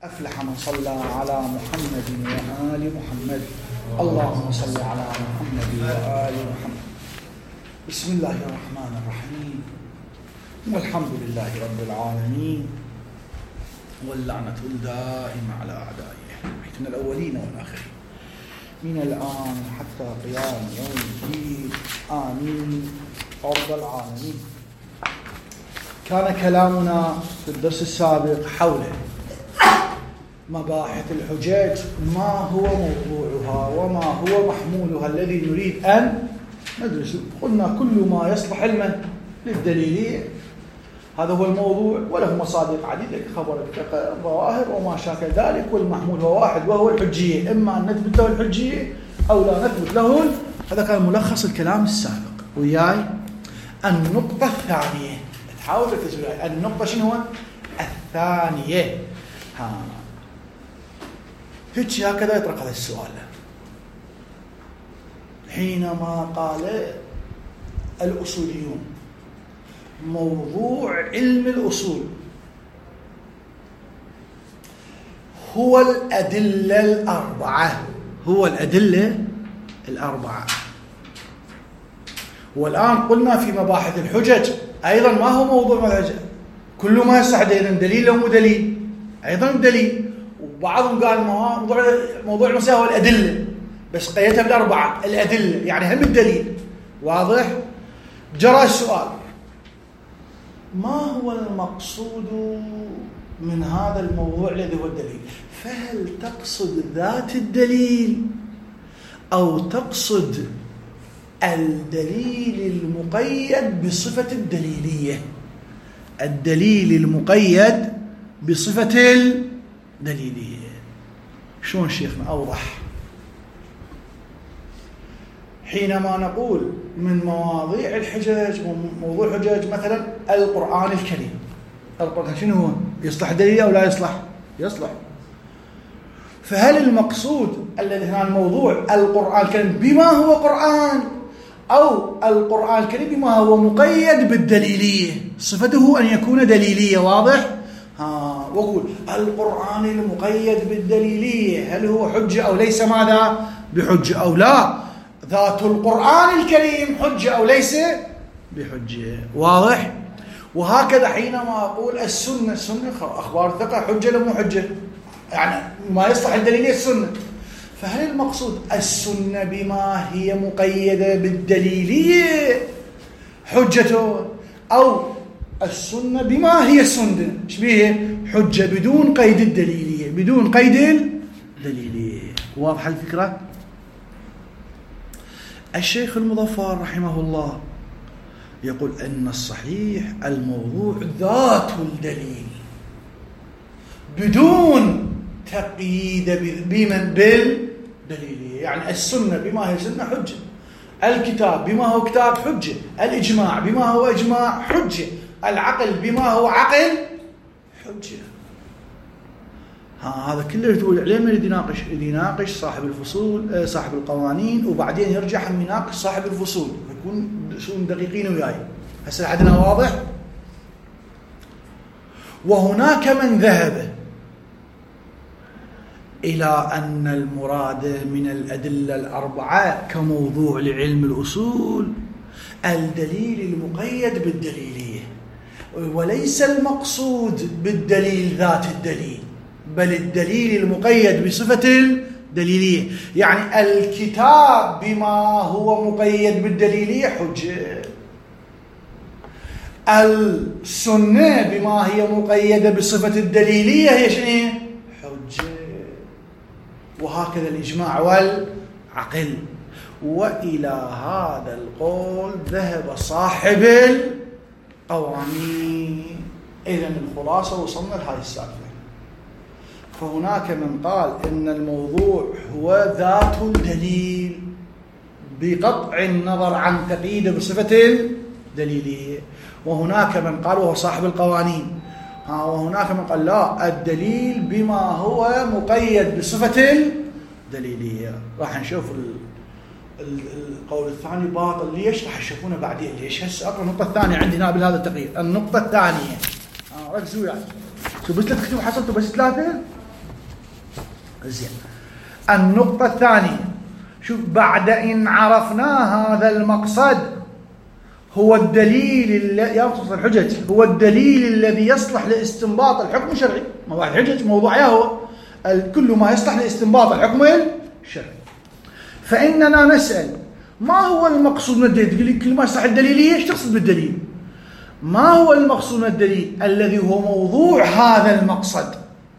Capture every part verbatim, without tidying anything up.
أفلح من صلى على محمد وآل محمد. اللهم صل على محمد وآل محمد. بسم الله الرحمن الرحيم، والحمد لله رب العالمين، واللعنة الدائمة على أعدائه من الأولين والآخرين من الآن حتى قيام يوم الدين، آمين رب العالمين. كان كلامنا في الدرس السابق حول مباحث الحجاج، ما هو موضوعها وما هو محمولها الذي نريد أن ندرسه. قلنا كل ما يصلح علما للدليلية هذا هو الموضوع، وله مصادق عديدة كخبر الظواهر وما شاكل ذلك، والمحمول هو واحد وهو الحجية، إما أن نثبت له الحجية أو لا نثبت له. هذا كان ملخص الكلام السابق. وياي النقطة الثانية، تحاول تكتب النقطة شنو هو الثانية. ها هيك هكذا يطرق هذا السؤال. حينما قال الأصوليون موضوع علم الأصول هو الأدلة الأربعة، هو الأدلة الأربعة. والآن قلنا في مباحث الحجج أيضا ما هو موضوع الحجج، كل ما يصح أيضا دليل أو دليل، أيضا دليل. وبعضهم قال موضوع موضوع المسألة هو الأدلة، بس قيدتها بالأربعة الأدلة، يعني هم الدليل. واضح؟ جرى السؤال: ما هو المقصود من هذا الموضوع الذي هو الدليل؟ فهل تقصد ذات الدليل أو تقصد الدليل المقيد بصفة الدليلية؟ الدليل المقيد بصفة الدليلية. شلون شيخنا أوضح؟ حينما نقول من مواضيع الحجج، موضوع الحجج مثلا القرآن الكريم، القرآن شنو هو؟ يصلح دليل أو لا يصلح؟ يصلح. فهل المقصود الذي هنا الموضوع القرآن الكريم بما هو قرآن، أو القرآن الكريم بما هو مقيد بالدليلية، صفته أن يكون دليلية؟ واضح؟ ها وقول القرآن المقيد بالدليلية هل هو حجة أو ليس ماذا بحجة أو لا؟ ذات القرآن الكريم حجة أو ليس بحجة؟ واضح؟ وهكذا حينما أقول السنة، السنة أخبار ثقة حجة لو مو حجة، يعني ما يصلح الدليلية السنة. فهل المقصود السنة بما هي مقيدة بالدليلية حجته، أو السنة بما هي السنة شبيه حجة بدون قيد الدليلية، بدون قيد الدليلية؟ واضح الفكرة؟ الشيخ المظفر رحمه الله يقول أن الصحيح الموضوع ذات الدليل بدون تقييد بمن بالدليلية. يعني السنة بما هي سنة حجة، الكتاب بما هو كتاب حجة، الإجماع بما هو إجماع حجة، العقل بما هو عقل حجة. ها هذا كله تقول عليه من اللي يناقش، اللي يناقش صاحب الفصول صاحب القوانين، وبعدين يرجع هم يناقش صاحب الفصول، يكون شون دقيقين وياي. هسه عندنا واضح. وهناك من ذهب إلى أن المراد من الأدلة الأربعة كموضوع لعلم الأصول الدليل المقيد بالدليلية، وليس المقصود بالدليل ذات الدليل، بل الدليل المقيد بصفة الدليلية. يعني الكتاب بما هو مقيد بالدليلية حجة، السنة بما هي مقيدة بصفة الدليلية هي شنو؟ حجة. وهكذا الإجماع والعقل. وإلى هذا القول ذهب صاحب القوانين. إذن الخلاصة وصلنا لهذه السالفة. فهناك من قال إن الموضوع هو ذات الدليل بقطع النظر عن تقييده بصفة الدليلية، وهناك من قال وهو صاحب القوانين، وهناك من قال لا، الدليل بما هو مقيد بصفة الدليلية. راح نشوف القول الثاني باطل ليش، راح تشوفونه بعدين ليش. هسه اقرا النقطة الثانية عندنا بهذا التقرير. النقطة الثانية ركزوا يعني. شو بس لا تكتبوا حصلتوا بس ثلاثة زين. النقطة الثانية، شوف، بعد إن عرفنا هذا المقصد هو الدليل يا مختصر الحجج، هو الدليل الذي يصلح لاستنباط الحكم الشرعي. موضوع الحجج موضوع هو كل ما يصلح لاستنباط الحكم الشرعي. فإننا نسأل ما هو المقصود من الدليل؟ تقول لي كل ما يصلح الدليل، ايش تقصد بالدليل؟ ما هو المقصود من الدليل؟ الذي هو موضوع هذا المقصد.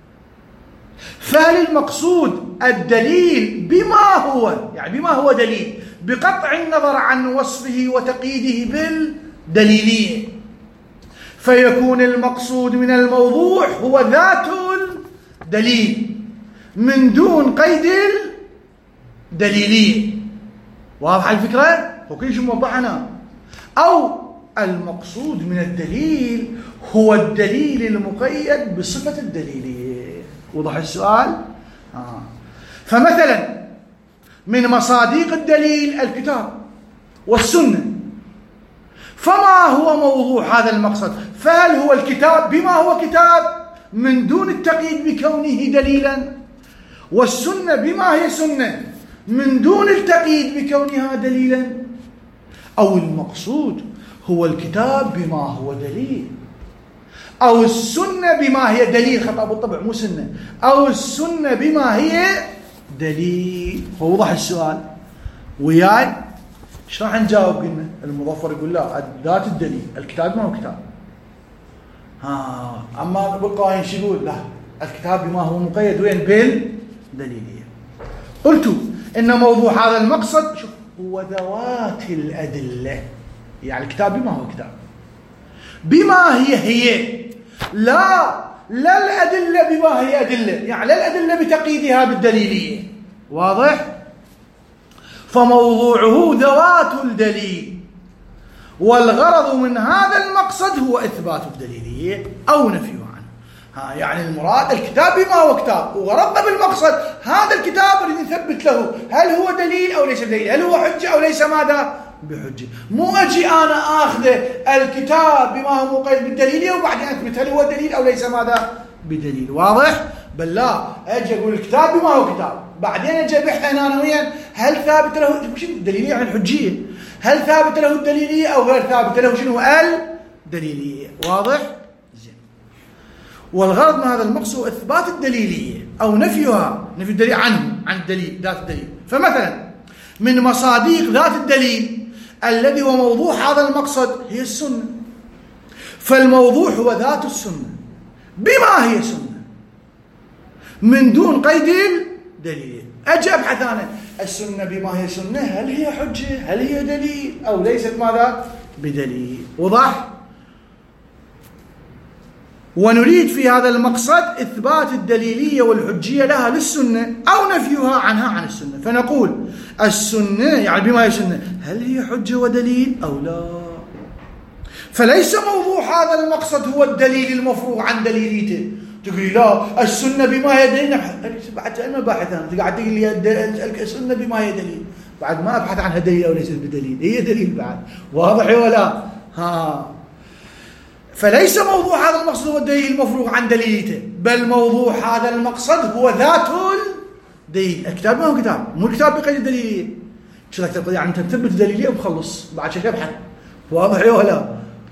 فهل المقصود الدليل بما هو، يعني بما هو دليل بقطع النظر عن وصفه وتقييده بالدليلية، فيكون المقصود من الموضوع هو ذات الدليل من دون قيد الدليلية. واضح الفكرة؟ وكل شيء موضحنا. أو المقصود من الدليل هو الدليل المقيد بصفة الدليلية. وضح السؤال؟ آه. فمثلا من مصادق الدليل الكتاب والسنة، فما هو موضوع هذا المقصد؟ فهل هو الكتاب بما هو كتاب من دون التقييد بكونه دليلا، والسنة بما هي سنة من دون التقييد بكونها دليلا؟ أو المقصود هو الكتاب بما هو دليل، أو السنة بما هي دليل، خطأ بالطبع مو سنة، أو السنة بما هي دليل. ووضح السؤال وياي؟ ايش راح نجاوب؟ قلنا المظفر يقول لا، ذات الدليل الكتاب ما هو كتاب. ها اما بالقوانين شو يقول؟ لا، الكتاب بما هو مقيد وين؟ بالدليلية. قلت ان موضوع هذا المقصد شوف هو ذوات الأدلة، يعني الكتاب بما هو كتاب، بما هي هي، لا لا الأدلة بما هي أدلة، يعني لا الأدلة بتقييدها بالدليلية. واضح؟ فموضوعه ذوات الدليل، والغرض من هذا المقصد هو إثبات الدليلية أو نفيه عنه. ها يعني المراد الكتاب بما هو كتاب، وغرضنا بالمقصد هذا الكتاب اللي نثبت له هل هو دليل أو ليس دليل، هل هو حجة أو ليس ماذا؟ بحجة. مو أجي أنا آخذ الكتاب بما هو مقيد بالدليلية وبعدين أثبت هل هو دليل أو ليس ماذا؟ بدليل. واضح؟ بل لا، أجي أقول الكتاب بما هو كتاب، بعدين أجي أبحث أنا وياه هل ثابت له مش الدليلية عن الحجية، هل ثابت له الدليلية أو غير ثابت له شنو الدليلية. واضح؟ زين. والغرض من هذا المقصود إثبات الدليلية أو نفيها، نفي الدليل عنه، عن الدليل، ذات الدليل. فمثلا من مصادق ذات الدليل الذي هو موضوع هذا المقصد هي السنة، فالموضوع هو ذات السنة بما هي سنة من دون قيد الدليل. أجي أبحث أنا السنة بما هي سنة هل هي حجة، هل هي دليل أو ليست ماذا؟ بدليل. وضح؟ ونريد في هذا المقصد إثبات الدليلية والحجية لها للسنة أو نفيها عنها عن السنة. فنقول السنة يعني بما هي سنة هل هي حجة ودليل أو لا؟ فليس موضوع هذا المقصد هو الدليل المفروغ عن دليليته. تقولي لا السنة بما هي دليل، بعد أنا باحث أنا قاعد تقول لي السنة بما هي دليل، بعد ما أبحث عنها دليل أو ليست بدليل، هي دليل بعد. واضح ولا؟ ها فليس موضوع هذا المقصد هو الدليل المفروغ عن دليليته، بل موضوع هذا المقصد هو ذات الدليل. الكتاب ما هو كتاب، مو الكتاب بقيد الدليلية. شو ذاك يعني أنت تثبت الدليلية وبخلص، بعد شيء ابحث. واضح ولا؟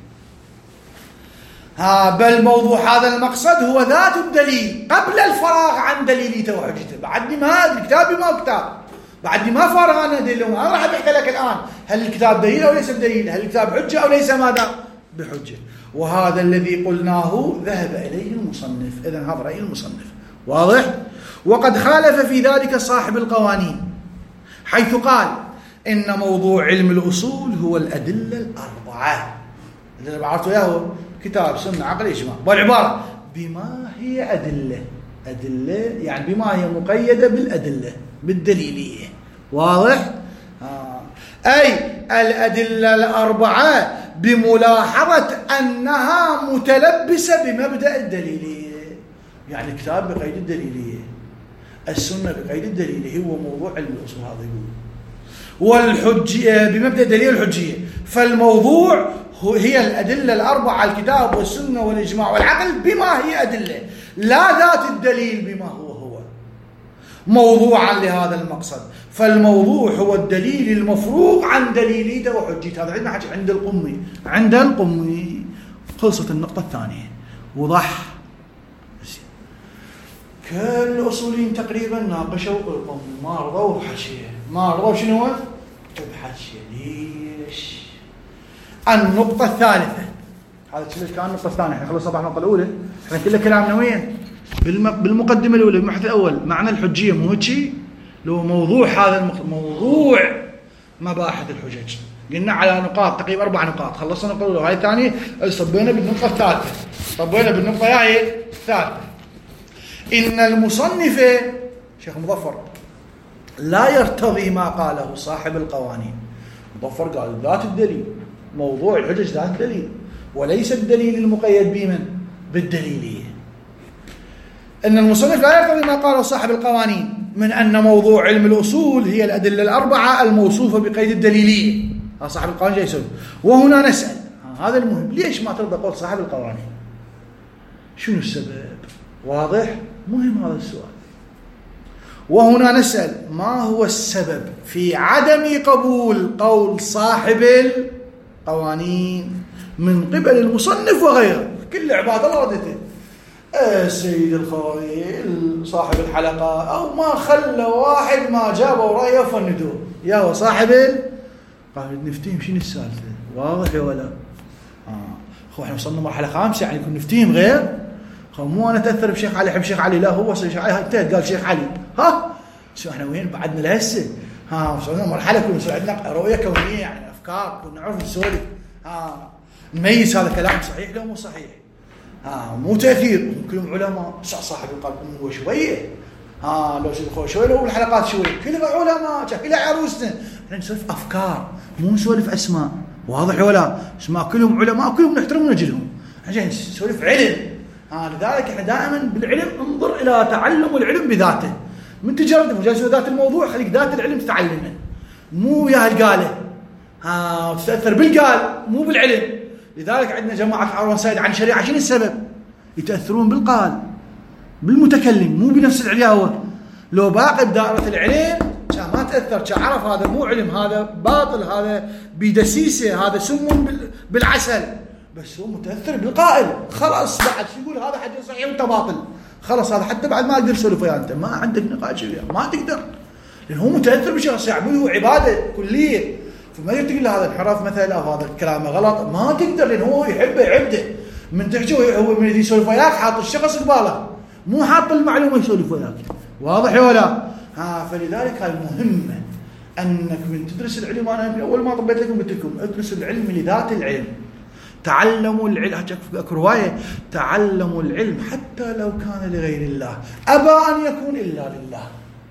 ها بل موضوع هذا المقصد هو ذات الدليل قبل الفراغ عن دليليته وحجته. بعدني ما الكتاب ما هو كتاب، بعدني ما فارغ عنه دليل. أنا راح أحكي لك الآن هل الكتاب دليل أو ليس بدليل، هل الكتاب حجة أو ليس ماذا؟ بحجة. وهذا الذي قلناه ذهب إليه المصنف. إذن هذا رأي المصنف. واضح؟ وقد خالف في ذلك صاحب القوانين حيث قال إن موضوع علم الأصول هو الأدلة الأربعة اللي بعرفته إياه كتاب سنة عقل إجماع، والعبارة بما هي أدلة، أدلة يعني بما هي مقيدة بالأدلة بالدليلية. واضح؟ آه. أي الأدلة الأربعة بملاحظة أنها متلبسة بمبدأ الدليلية، يعني الكتاب بقيد الدليلية، السنة بقيد الدليلية، هو موضوع علم الأصول هذا يقول، والحجية بمبدأ الدليل الحجية. فالموضوع هي الأدلة الأربعة الكتاب والسنة والإجماع والعقل بما هي أدلة، لا ذات الدليل بما هو هو. موضوعا لهذا المقصد. فالموضوع هو الدليل المفروغ عن دليليته وحجيته. هذا عندنا حاجة عند القمي. عند القمي خلصت النقطة الثانية. وضح كل الأصوليين تقريبا ناقشوا القمي، ما رضوا بحشيه، ما رضوا شنو بحشيه. ليش؟ النقطة الثالثة، هذا كان النقطة الثانية، احنا خلصنا النقطة الأولى، احنا كل كلامنا وين؟ بالمقدمة الأولى، بالمبحث الأول، معنى الحجية مو هيك؟ لو موضوع هذا المق... موضوع مباحث الحجج، قلنا على نقاط تقريبا أربع نقاط، خلصنا النقطة الأولى، هاي الثانية صبينا بالنقطة الثالثة، صبينا بالنقطة هاي الثالثة. إن المصنف شيخ مظفر لا يرتضي ما قاله صاحب القوانين. مظفر قال ذات الدليل، موضوع الحجج ذات الدليل، وليس الدليل المقيد بمن؟ بالدليلية. إن المصنف لا يرتضي ما قاله صاحب القوانين من أن موضوع علم الأصول هي الأدلة الأربعة الموصوفة بقيد الدليلية. هذا صاحب القوانين جاي يسأل. وهنا نسأل، هذا المهم، ليش ما ترضى قول صاحب القوانين؟ شنو السبب؟ واضح؟ مهم هذا السؤال. وهنا نسأل ما هو السبب في عدم قبول قول صاحب القوانين من قبل المصنف وغيره؟ كل عباد الله ردته السيد الخويل صاحب الحلقة أو ما خلى واحد ما جابوا رأيه فندوه يا هو صاحب ال... قال نفتهم شنو السالفة. واضح ولا آه. خو احنا وصلنا مرحلة خامسة يعني كنا نفتهم غير خو مو أنا تأثر بشيخ علي حب شيخ علي، لا هو شيخ علي انتهت قال شيخ علي ها شو احنا وين بعدنا لهسه ها وصلنا مرحلة كنا عندنا رؤية كونية يعني أفكار كنا نعرف نسولف ها نميز هذا كلام صحيح لو مو صحيح ها مو تأثير. كلهم علماء صاحب القلب هو شوية ها لو شوي شوي لو الحلقات شوي كلها علماء كلها عروسنا احنا نسولف أفكار مو نسولف أسماء. واضح ولا اسماء كلهم علماء كلهم نحترم ونجلهم احنا نسولف علم ها. لذلك احنا دائما بالعلم انظر إلى تعلم العلم بذاته من تجربة مجالسة ذات الموضوع خليك ذات العلم تتعلمه مو يا هالقاله ها تتأثر بالقال مو بالعلم. لذلك عندنا جماعة عروان سائد عن شريعة شنو السبب؟ يتأثرون بالقال بالمتكلم مو بنفس العلاوة. لو باقي بدائرة العلم كان ما تأثر كان عرف هذا مو علم هذا باطل هذا بدسيسة هذا سم بالعسل بس هو متأثر بالقائل خلاص بعد يقول هذا حديث صحيح وانت باطل خلاص هذا حتى بعد ما اقدر اسولف وياه انت ما عندك نقاش وياه ما تقدر لأن هو متأثر بشخص يعبده عبادة كلية فما يقدر تقول له هذا انحراف مثلا او هذا الكلام غلط ما تقدر لأن هو يحبه يعبده من تحكي هو من يسولف وياك حاط الشخص قباله مو حاط المعلومة يسولف وياك. واضح ولا ها؟ فلذلك هاي مهمة انك من تدرس العلم انا من اول ما طبيت لكم قلت لكم ادرسوا العلم لذات العلم تعلموا العلم. اكو روايه تعلموا العلم حتى لو كان لغير الله ابى ان يكون الا لله.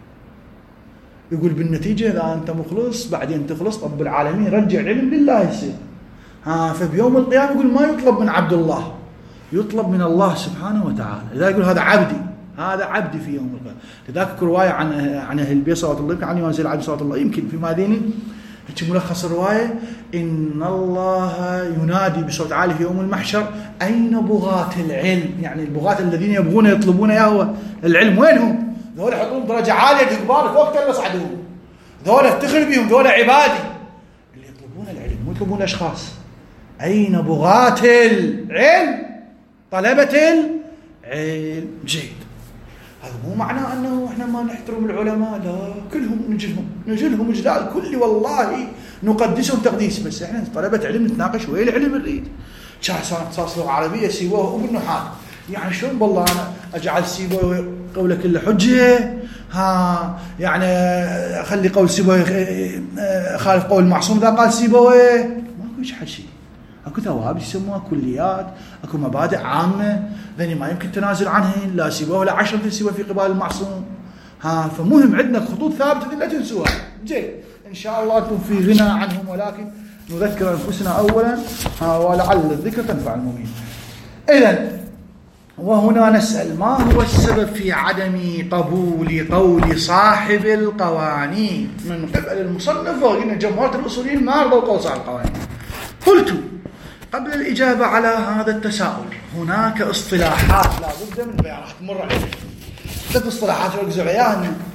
يقول بالنتيجه اذا انت مخلص بعدين تخلص رب العالمين رجع العلم لله يصير ها. فبيوم القيامه يقول ما يطلب من عبد الله يطلب من الله سبحانه وتعالى. لذلك يقول هذا عبدي هذا عبدي في يوم القيامه. لذلك روايه عن عن اهل البيت صلى الله عليه وسلم عن يوم العبد صلى الله يمكن في ماذيني ملخص الرواية إن الله ينادي بصوت عالي في يوم المحشر أين بغاة العلم؟ يعني البغاة الذين يبغون يطلبون ياهو العلم وينهم؟ ذولا يحطون درجة عالية جبار فوق تل يصعدون ذولا افتخر بهم ذولا عبادي اللي يطلبون العلم مو يطلبون الأشخاص. أين بغاة العلم؟ طلبة العلم. جيد. هذا مو معناه أنه إحنا ما نحترم العلماء لا كلهم نجلهم نجلهم إجلال كل والله نقدسهم تقديس بس إحنا طلبة علم نتناقش وإيه العلم نريد شخص اختصاص لغة عربية سيبوه وابن نحات يعني شلون بالله أنا أجعل سيبوه قوله كله حجة ها يعني أخلي قول سيبوه خالف قول المعصوم إذا قال سيبوه ما كوش حشي اكو ثواب يسموها كليات اكو مبادئ عامه ذني ما يمكن تنازل عنهن لا سوى ولا عشرة سوى في قبال المعصوم ها. فمهم عندنا خطوط ثابته لا تنسوها. جيد ان شاء الله انتم في غنى عنهم ولكن نذكر انفسنا اولا ها ولعل الذكر تنفع المؤمنين. اذا وهنا نسال ما هو السبب في عدم قبول قول صاحب القوانين من قبل المصنف وقلنا جمهور الاصوليين ما رضوا قول صاحب القوانين. قلت قبل الإجابة على هذا التساؤل هناك اصطلاحات لا بد من بيانات مرة عليها ثلاث اصطلاحات ركزوا عليها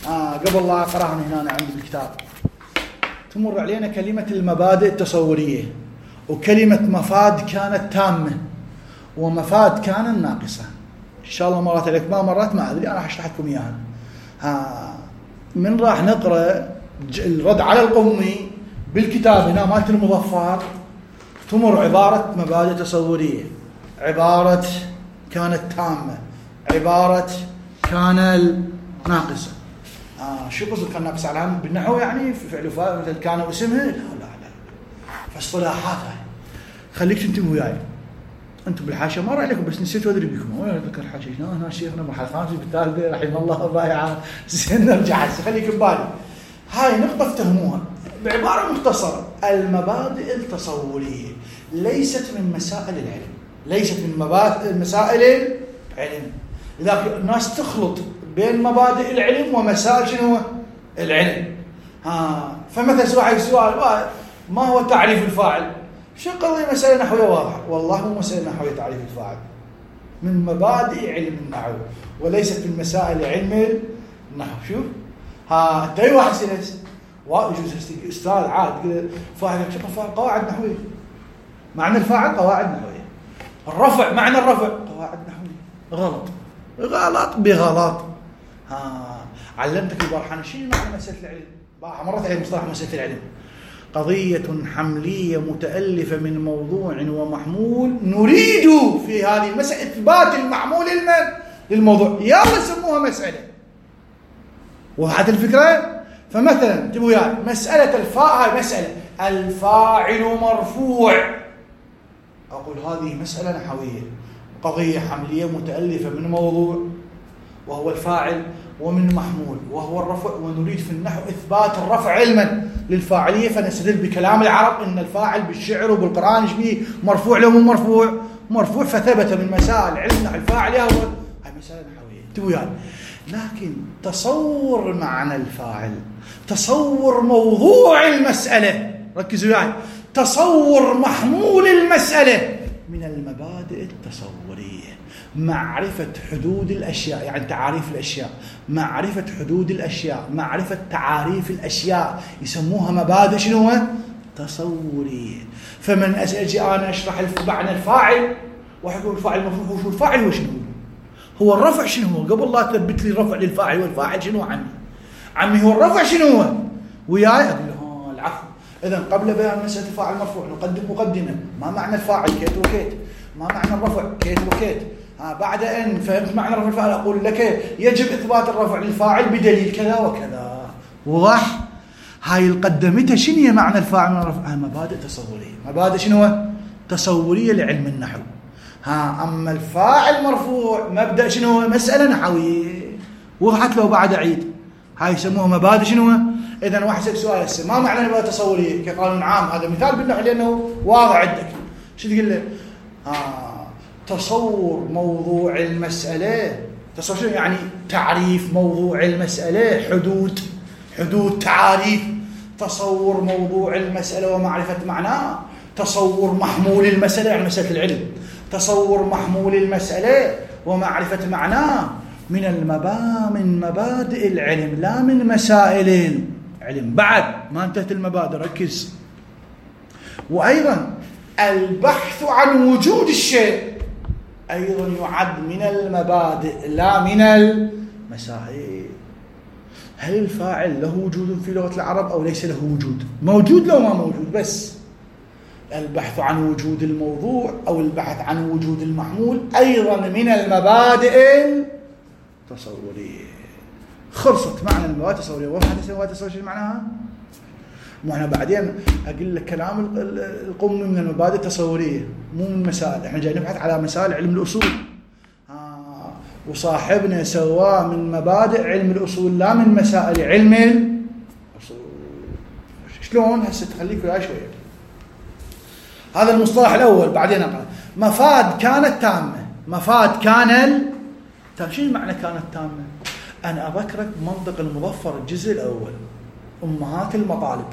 آه قبل لا أقرأها هنا عندي بالكتاب. تمر علينا كلمة المبادئ التصورية، وكلمة مفاد كانت تامة، ومفاد كان ناقصة. إن شاء الله مرات عليك ما مرات ما أدري، أنا راح أشرح لكم إياها. ها من راح نقرأ الرد على القمي بالكتاب هنا مالت المظفر، تمر عبارة مبادئ تصورية، عبارة كانت تامة، عبارة كان ناقصة. آه شو قصد كان ناقصة على هم بالنحو؟ يعني في فعل وفاعل مثل كان واسمه؟ لا لا لا، فاصطلاحات هاي. خليك تنتبهوا وياي انتم بالحاشيه، ما راح عليكم بس نسيت ادري بكم. وين ذكر حاشيه هنا هنا شيخنا مرحله خامسه بالثالثه رحمه الله بايعه. زين نرجع هسه خليك ببالي هاي نقطه افتهموها بعباره مختصره. المبادئ التصوريه ليست من مسائل العلم، ليست من مبادئ مسائل العلم. لذلك الناس تخلط بين مبادئ العلم ومسائل شنو العلم. ها فمثلا سؤال سؤال ما هو تعريف الفاعل؟ شو قضية مسألة نحوية واضحة؟ والله مو مسألة نحوية تعريف الفاعل، من مبادئ علم النحو وليست من مسائل علم النحو. شوف ها انت اي واحد سنس واجوز استاذ عاد كذا فاعل شو فاعل قواعد نحوية، معنى الفاعل قواعد نحوية، الرفع معنى الرفع قواعد نحوية. غلط غلط بغلط. ها علمتك البارحة شنو معنى مسألة العلم؟ مرت عليه مصطلح مسألة العلم، قضية حملية متألفة من موضوع ومحمول، نريد في هذه المسألة إثبات المحمول للموضوع، يلا سموها مسألة. وهذه الفكرة. فمثلا انتبهوا يعني مسألة الفاعل، مسألة الفاعل مرفوع، أقول هذه مسألة نحوية، قضية حملية متألفة من موضوع وهو الفاعل ومن محمول وهو الرفع، ونريد في النحو إثبات الرفع علما للفاعلية، فنستدل بكلام العرب إن الفاعل بالشعر وبالقرآن يشبه مرفوع لو مو مرفوع مرفوع، فثبت من مسائل علم الفاعل هو هاي مسألة نحوية. انتبهوا يعني. لكن تصور معنى الفاعل، تصور موضوع المسألة، ركزوا يعني، تصور محمول المسألة من المبادئ التصورية. معرفة حدود الأشياء، يعني تعاريف الأشياء، معرفة حدود الأشياء، معرفة تعاريف الأشياء، يسموها مبادئ شنو تصورية. فمن أجي أنا أشرح معنى الفاعل، واحد يقول الفاعل مرفوع، هو الفاعل هو شنو؟ هو الرفع شنو هو؟ قبل لا تثبت لي الرفع للفاعل والفاعل شنو عمي؟ عمي هو الرفع شنو هو؟ وياي أقول له العفو. إذن قبل بيان مسألة الفاعل مرفوع نقدم مقدمة، ما معنى الفاعل كيت وكيت، ما معنى الرفع كيت وكيت. ها بعد أن فهمت معنى رفع الفاعل أقول لك يجب إثبات الرفع للفاعل بدليل كذا وكذا. واضح؟ هاي القدمتها شنو هي معنى الفاعل من الرفع؟ هاي مبادئ تصورية، مبادئ شنو تصورية لعلم النحو. ها أما الفاعل مرفوع مبدأ شنو مسألة نحوية. وضحت له بعد عيد. هاي يسموها مبادئ شنو. إذن واحد يسأل سؤال هسه ما معنى مبادئ تصورية كقانون عام؟ هذا مثال بالنحو لأنه واضح عندك. شو تقول له؟ ها تصور موضوع المسألة، تصور شنو يعني تعريف موضوع المسألة، حدود حدود تعاريف، تصور موضوع المسألة ومعرفة معناه، تصور محمول المسألة يعني مسألة العلم، تصور محمول المسألة ومعرفة معناه من المبا من مبادئ العلم لا من مسائل العلم. بعد ما انتهت المبادئ ركز. وأيضا البحث عن وجود الشيء أيضا يعد من المبادئ لا من المسائل. هل الفاعل له وجود في لغة العرب أو ليس له وجود؟ موجود لو ما موجود. بس البحث عن وجود الموضوع أو البحث عن وجود المحمول أيضا من المبادئ التصورية. خلصت معنى المبادئ التصورية. وهذا المبادئ التصورية معناها؟ معنا بعدين أقول لك كلام القم من المبادئ التصورية مو من مسائل. احنا جاي نبحث على مسائل علم الأصول. آه وصاحبنا سواه من مبادئ علم الأصول لا من مسائل علم الأصول. شلون؟ هسه تخليك وياي شوية. هذا المصطلح الأول. بعدين أقرأ مفاد كانت تامة. مفاد كان ال... شنو معنى كانت تامة؟ أنا أذكرك منطق المظفر الجزء الأول أمهات المطالب.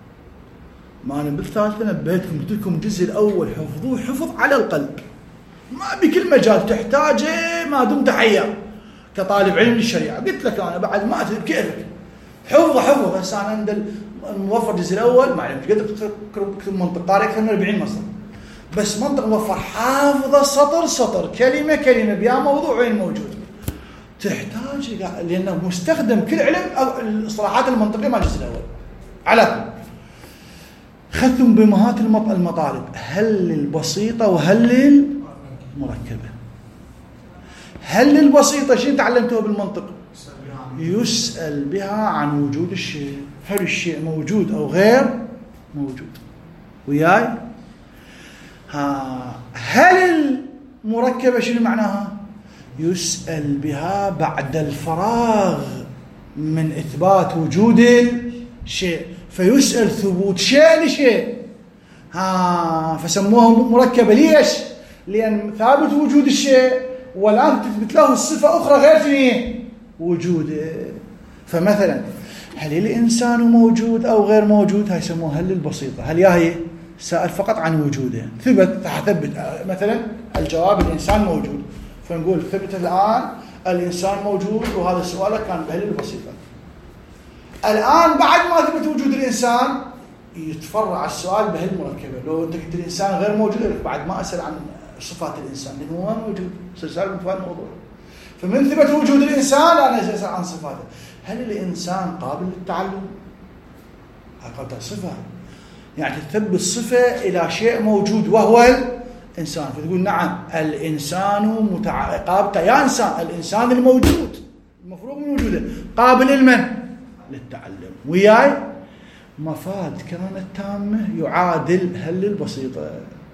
ما أنا بالثالثة نبهتكم قلت لكم الجزء الأول حفظوه حفظ على القلب، ما بكل مجال تحتاجه ما دمت حيا. كطالب علم للشريعة، قلت لك أنا بعد ما أدري بكيفك حفظه حفظه، بس أنا عند الموفر الجزء الأول ما علم قدر أكتب منطق قارئ أكثر من أربعين مصدر، بس منطق موفر حافظه سطر سطر كلمة كلمة بيا موضوع وين موجود. تحتاج لأنه مستخدم كل علم أو الاصطلاحات المنطقية مع الجزء الأول. على ختم بمهات المطالب، هل البسيطة وهل المركبة. هل البسيطة شيء تعلمته بالمنطق؟ يسأل بها عن وجود الشيء، هل الشيء موجود أو غير موجود. وياي؟ ها هل المركبة شنو معناها؟ يسأل بها بعد الفراغ من إثبات وجود الشيء، فيسأل ثبوت شيء لشيء. ها فسموها مركبة. ليش؟ لأن ثابت وجود الشيء والآن تثبت له الصفة أخرى غير شنو وجوده. فمثلا هل الإنسان موجود أو غير موجود؟ هاي يسموها هل البسيطة. هل ياهي سأل فقط عن وجوده، ثبت تثبت مثلا الجواب الإنسان موجود، فنقول ثبت الآن الإنسان موجود، وهذا السؤال كان بهل البسيطة. الآن بعد ما ثبت وجود الإنسان يتفرع السؤال بهل المركبة. لو أنت قلت الإنسان غير موجود بعد ما أسأل عن صفات الإنسان لأنه هو موجود، سأل من فوق الموضوع. فمن ثبت وجود الإنسان أنا أسأل عن صفاته. هل الإنسان قابل للتعلم؟ هذا صفة، يعني تثبت صفة إلى شيء موجود وهو الإنسان، فتقول نعم الإنسان متع... قابل يا إنسان، الإنسان الموجود المفروض من وجوده قابل لمن؟ للتعلم. وياي مفاد كانت تامة يعادل هل البسيطة،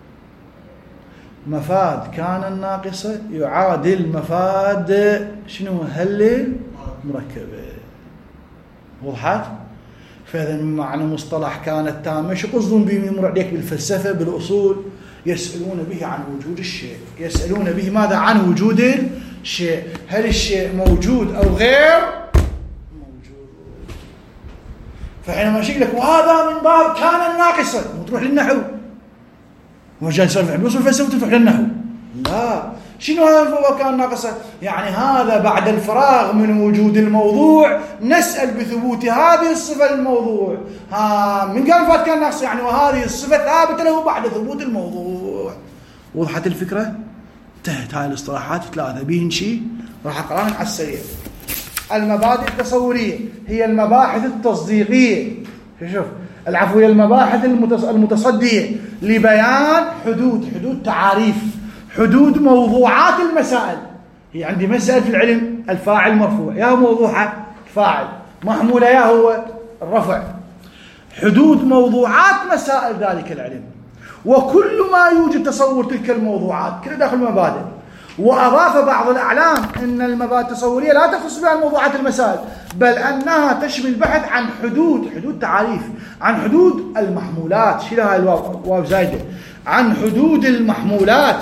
مفاد كان الناقصة يعادل مفاد شنو هل مركبة. وضحت؟ فإذا معنى مصطلح كانت تامة شو قصدون به؟ يمر عليك بالفلسفة بالأصول، يسألون به عن وجود الشيء، يسألون به ماذا؟ عن وجود الشيء. هل الشيء موجود أو غير موجود؟ فحينما أشيك لك وهذا من باب كان الناقصة وتروح للنحو، وجاي يسولف عن بيوصل الفلسفة وتروح للنحو. لا، شنو هذا كان ناقصة؟ يعني هذا بعد الفراغ من وجود الموضوع نسأل بثبوت هذه الصفة للموضوع. ها من قال فات كان ناقصة، يعني وهذه الصفة ثابتة له بعد ثبوت الموضوع. وضحت الفكرة؟ انتهت هاي الاصطلاحات ثلاثة بيهن شيء راح أقرأهن على السريع. المبادئ التصورية هي المباحث التصديقية، شوف العفو، هي المباحث المتصدية لبيان حدود حدود تعاريف حدود موضوعات المسائل. هي عندي مسألة في العلم الفاعل مرفوع، يا موضوعها فاعل، محمولة يا هو الرفع. حدود موضوعات مسائل ذلك العلم، وكل ما يوجد تصور تلك الموضوعات كله داخل المبادئ. وأضاف بعض الأعلام أن المبادئ التصورية لا تخص بها موضوعات المسائل، بل أنها تشمل البحث عن حدود حدود تعاريف، عن حدود المحمولات، شيل هاي الواو واو زايدة، عن حدود المحمولات.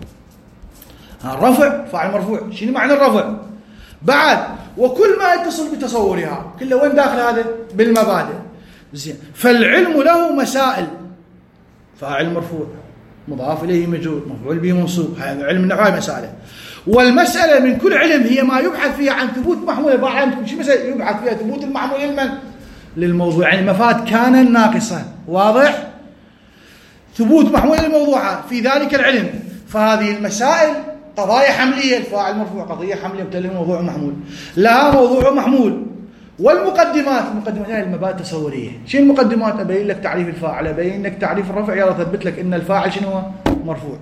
الرفع فاعل مرفوع، شنو معنى الرفع؟ بعد وكل ما يتصل بتصورها كله وين داخل هذا؟ بالمبادئ. زين، فالعلم له مسائل، فاعل مرفوع مضاف اليه مجرور مفعول به منصوب، هذا علم النحو مساله. والمساله من كل علم هي ما يبحث فيها عن ثبوت محمول، بعد شيء مساله يبحث فيها ثبوت المحمول لمن؟ للموضوع، يعني مفاد كان الناقصه. واضح؟ ثبوت محمول الموضوع في ذلك العلم. فهذه المسائل قضايا حمليه، الفاعل مرفوع قضيه حمليه متعلق موضوع محمول، لها موضوع محمول. والمقدمات، المقدمات هي المبادئ التصوريه. شنو المقدمات؟ ابين لك تعريف الفاعل، ابين لك تعريف الرفع، يلا اثبت لك ان الفاعل شنو هو؟ مرفوع.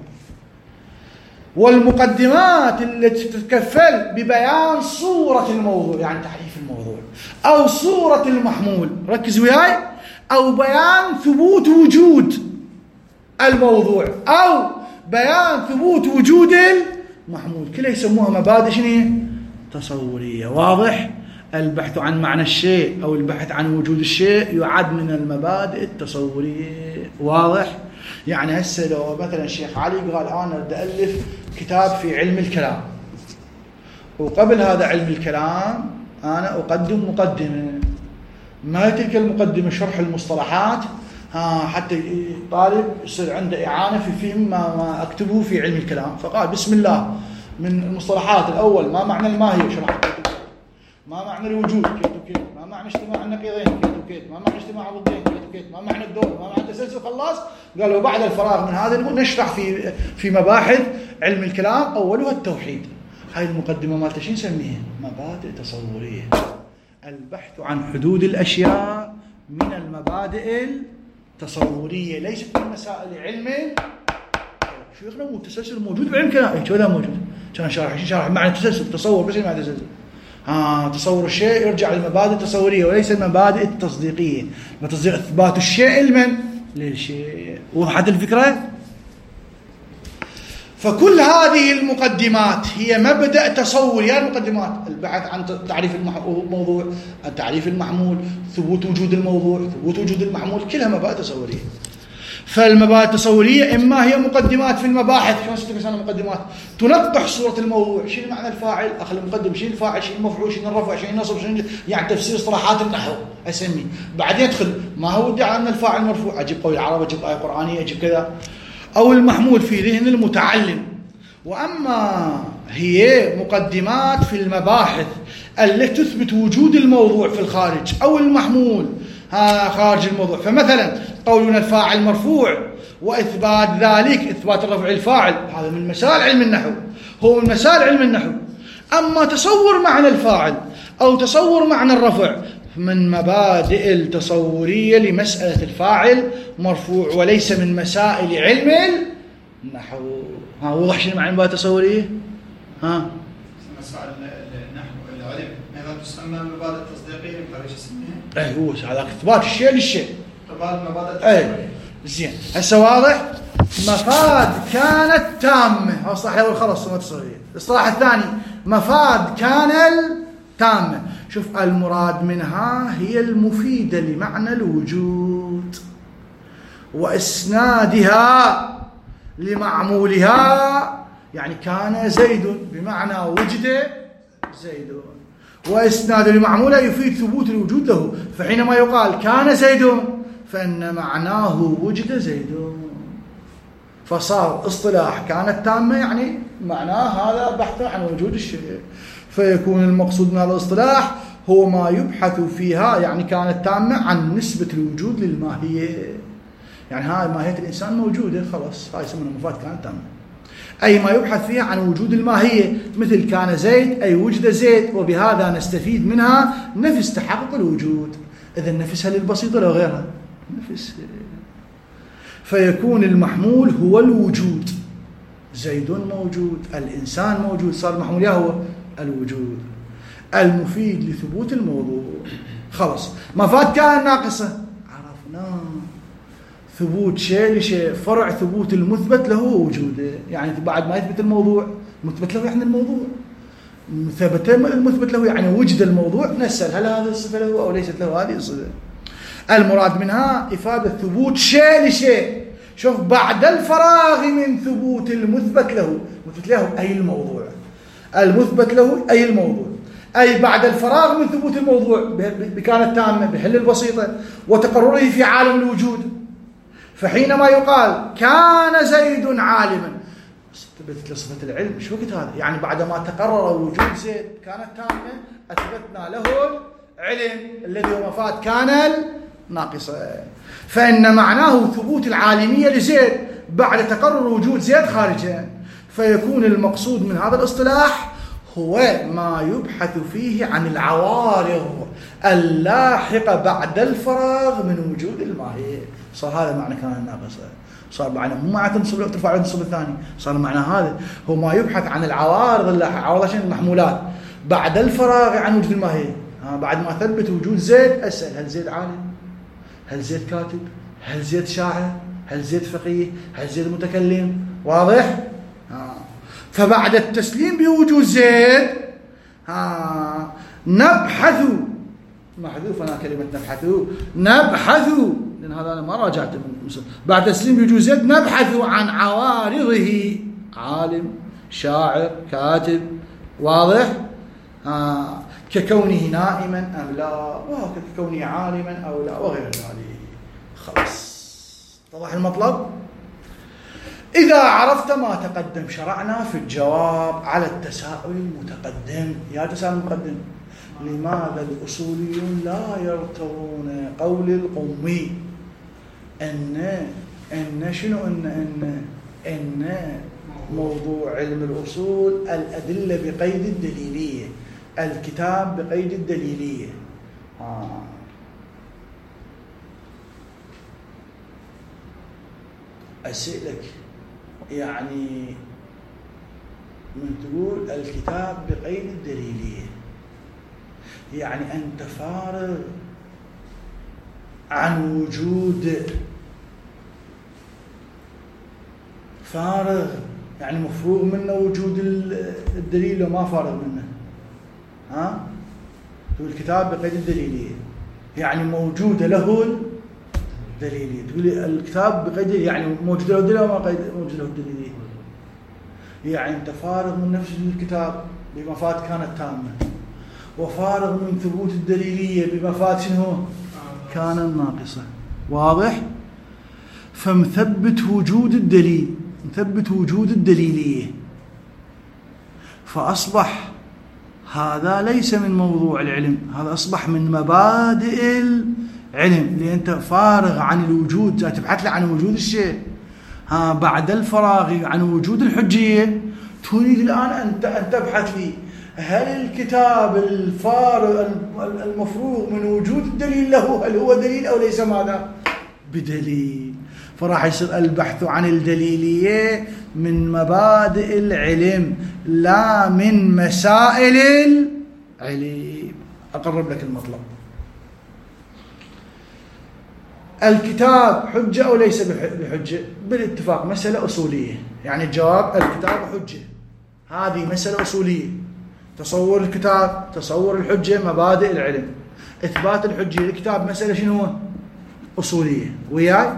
والمقدمات التي تتكفل ببيان صوره الموضوع، يعني تعريف الموضوع، او صوره المحمول، ركز وياي، او بيان ثبوت وجود الموضوع، او بيان ثبوت وجود المحمول، كلها يسموها مبادئ شنو؟ تصوريه. واضح؟ البحث عن معنى الشيء أو البحث عن وجود الشيء يعد من المبادئ التصورية. واضح؟ يعني هسه لو مثلا الشيخ علي قال أنا بدي ألف كتاب في علم الكلام، وقبل هذا علم الكلام أنا أقدم مقدمة، ما تلك المقدمة شرح المصطلحات ها حتى طالب يصير عنده إعانة في فهم ما, ما أكتبه في علم الكلام. فقال بسم الله من المصطلحات الأول ما معنى الماهية شرحت ما معنى الوجود كيت وكيت ما معنى اجتماع النقيضين كيت وكيت ما معنى اجتماع ضدين كيت وكيت ما معنى الدور ما معنى التسلسل خلاص. قالوا بعد الفراغ من هذا نشرح في في مباحث علم الكلام أولها التوحيد. هاي المقدمة مالته شو نسميها؟ مبادئ تصورية، البحث عن حدود الأشياء من المبادئ التصورية ليست من مسائل علم. شيخنا مو التسلسل موجود بعلم الكلام كذا موجود كان شارح شارح معنى التسلسل تصور بس معنى التسلسل ها تصور الشيء يرجع للمبادئ التصورية وليس المبادئ التصديقية. التصديق إثبات الشيء علما للشيء. وضحت الفكرة؟ فكل هذه المقدمات هي مبدأ تصوري. يعني المقدمات البحث عن تعريف الموضوع، التعريف المحمول، ثبوت وجود الموضوع، ثبوت وجود المحمول، كلها مبادئ تصورية. فالمبادئ التصورية إما هي مقدمات في المباحث، شلون ستة سنة مقدمات تنقح صورة الموضوع، شنو معنى الفاعل، أخل المقدم، شنو الفاعل، شنو المفعول، شنو الرفع، شنو النصب، شنو يعني تفسير اصطلاحات النحو أسمي. بعدين يدخل ما هو ادعاء أن الفاعل مرفوع، أجيب قول العرب، أجيب آية قرآنية، أجيب كذا، أو المحمول في ذهن المتعلم. وأما هي مقدمات في المباحث التي تثبت وجود الموضوع في الخارج أو المحمول ها خارج الموضوع. فمثلا قولنا الفاعل مرفوع وإثبات ذلك، إثبات الرفع الفاعل، هذا من مسائل علم النحو، هو من مسائل علم النحو. أما تصور معنى الفاعل أو تصور معنى الرفع من مبادئ التصورية لمسألة الفاعل مرفوع وليس من مسائل علم النحو. ها وضح شنو معنى المبادئ التصورية؟ ها مسائل النحو العلم ماذا تسمى المبادئ التصديقية؟ يقدر ايش اسمها؟ اي هو هذا اثبات الشيء للشيء. اثبات المبادئ التصورية. اي زين هسه واضح. مفاد كانت تامة، هو صح يلا خلاص ما تصورية. الاصطلاح الثاني مفاد كان التامة. شوف المراد منها هي المفيدة لمعنى الوجود وإسنادها لمعمولها. يعني كان زيد بمعنى وجد زيد، وإسناد لمعموله يفيد ثبوت الوجود له. فحينما يقال كان زيد فإن معناه وجد زيد. فصار اصطلاح كانت تامة يعني معناه هذا بحث عن وجود الشيء. فيكون المقصود من هذا الاصطلاح هو ما يبحث فيها، يعني كانت تامة عن نسبة الوجود للماهية. يعني هاي ماهية الإنسان موجودة خلاص، هاي يسمونها مفاد كانت تامة. أي ما يبحث فيها عن وجود الماهية، مثل كان زيد أي وجد زيد، وبهذا نستفيد منها نفس تحقق الوجود. إذا نفسها للبسيطة لو غيرها نفس. فيكون المحمول هو الوجود، زيد موجود، الإنسان موجود، صار المحمول هو الوجود المفيد لثبوت الموضوع. خلاص مفاد كان ناقصة عرفناه، ثبوت شيء لشيء، فرع ثبوت المثبت له وجوده. يعني بعد ما يثبت الموضوع مثبت له يعني الموضوع ثبت المثبت له يعني وجد الموضوع، نسأل هل هذا الصفة له أو ليست له هذه الصفة. المراد منها إفادة ثبوت شيء لشيء. شوف بعد الفراغ من ثبوت المثبت له، مثبت له أي الموضوع، المثبت له أي الموضوع، أي بعد الفراغ من ثبوت الموضوع بكانت تامة بحل البسيطة وتقرره في عالم الوجود. فحينما يقال كان زيد عالما ثبتت له صفة العلم. شو وقت هذا؟ يعني بعدما تقرر وجود زيد كانت تامة أثبتنا له العلم الذي هو مفاد كان ناقصة. فإن معناه ثبوت العالمية لزيد بعد تقرر وجود زيد خارجا. فيكون المقصود من هذا الاصطلاح هو ما يبحث فيه عن العوارض اللاحقة بعد الفراغ من وجود الماهية. صار هذا معنى كان ناقصة. صار معنى مو معنى تنصب ترفع على النصب الثاني، صار معنى هذا هو ما يبحث عن العوارض اللاحقة. عوارض شنو؟ المحمولات بعد الفراغ عن وجود الماهية. ها بعد ما ثبت وجود زيد أسأل هل زيد عالم؟ هل زيد كاتب؟ هل زيد شاعر؟ هل زيد فقيه؟ هل زيد متكلم؟ واضح؟ ها. فبعد التسليم بوجود زيد ها نبحث، محذوف أنا كلمة نبحث، نبحث لأن هذا أنا ما راجعت من مصر. بعد تسليم بوجود زيد نبحث عن عوارضه، عالم، شاعر، كاتب، واضح؟ آه. ككونه نائما أم لا، وككونه عالما أو لا، وغير ذلك. خلاص اتضح المطلب. إذا عرفت ما تقدم شرعنا في الجواب على التساؤل المتقدم. يا تساؤل المقدم: لماذا الأصوليون لا يرتضون قول القمي أن أن شنو أن أن أن موضوع علم الأصول الأدلة بقيد الدليلية، الكتاب بقيد الدليلية. آه. أسألك يعني من تقول الكتاب بقيد الدليلية، يعني أنت فارغ عن وجود، فارغ يعني مفروغ منه وجود الدليل لو ما فارغ منه. ها؟ تقول الكتاب بقيد الدليلية يعني موجودة له الدليلية، تقول الكتاب بقيد يعني موجود له الدليل وما موجود له الدليلية، يعني أنت فارغ من نفس الكتاب بمفاد كانت تامة، وفارغ من ثبوت الدليلية بمفاد شنو كان ناقصة. واضح؟ فمثبت وجود الدليل، مثبت وجود الدليلية، فأصبح هذا ليس من موضوع العلم، هذا أصبح من مبادئ العلم، لأن أنت فارغ عن الوجود، جاي تبحث لي عن وجود الشيء. ها بعد الفراغ عن وجود الحجية تريد الآن أنت أن تبحث لي هل الكتاب الفارغ المفروغ من وجود الدليل له هل هو دليل أو ليس ماذا بدليل. فراح يصير البحث عن الدليلية من مبادئ العلم لا من مسائل العلم. أقرب لك المطلب. الكتاب حجة أو ليس بحجة؟ بالاتفاق مسألة أصولية، يعني الجواب الكتاب حجة، هذه مسألة أصولية. تصور الكتاب، تصور الحجة، مبادئ العلم. إثبات الحجة الكتاب مسألة شنو هو؟ أصولية. وياي؟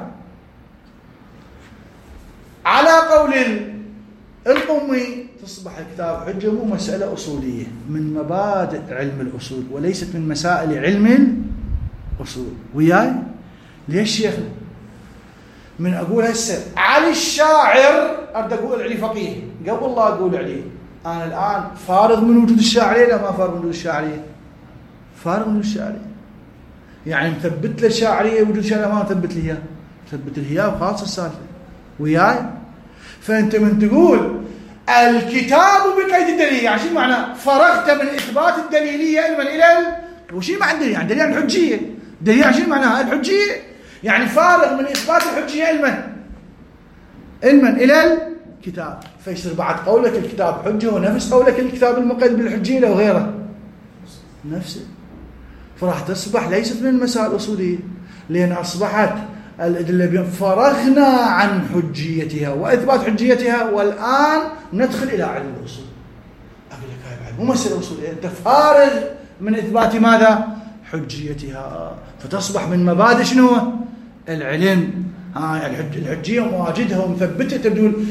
على قول القمي تصبح الكتاب حجة مو مسألة أصولية، من مبادئ علم الأصول وليست من مسائل علم الأصول. وياي؟ ليش شيخ؟ من أقول هسه علي الشاعر أرد أقول علي فقيه قبل لا أقول عليه. أنا الآن فارغ من وجود الشاعرية لا ما فارغ من وجود الشاعرية؟ فارغ من الشاعرية، يعني مثبت له الشاعرية وجود الشاعرية ما مثبت لي إياه، مثبت لي إياه وخلاص السالفة. وياي؟ فأنت من تقول الكتاب بقيد الدليل، يعني شو معنى؟ فرغت من إثبات الدليلية علما إلى ال... وشي معنى الدليل؟ يعني دليل عن الحجية. دليل شو معناها؟ الحجية، يعني فارغ من إثبات الحجية علما علما إلى الكتاب. فيصير بعد قولك الكتاب حجة ونفس قولك الكتاب المقيد بالحجية لو غيره نفسه، فراح تصبح ليست من المسائل الأصولية، لأن أصبحت الأدلة فرغنا عن حجيتها وإثبات حجيتها، والآن ندخل إلى علم الأصول. أقول لك هاي بعد مو مسألة أصولية، أنت فارغ من إثبات ماذا؟ حجيتها، فتصبح من مبادئ شنو العلم. ها الحجية مواجدها ومثبتها. تبدون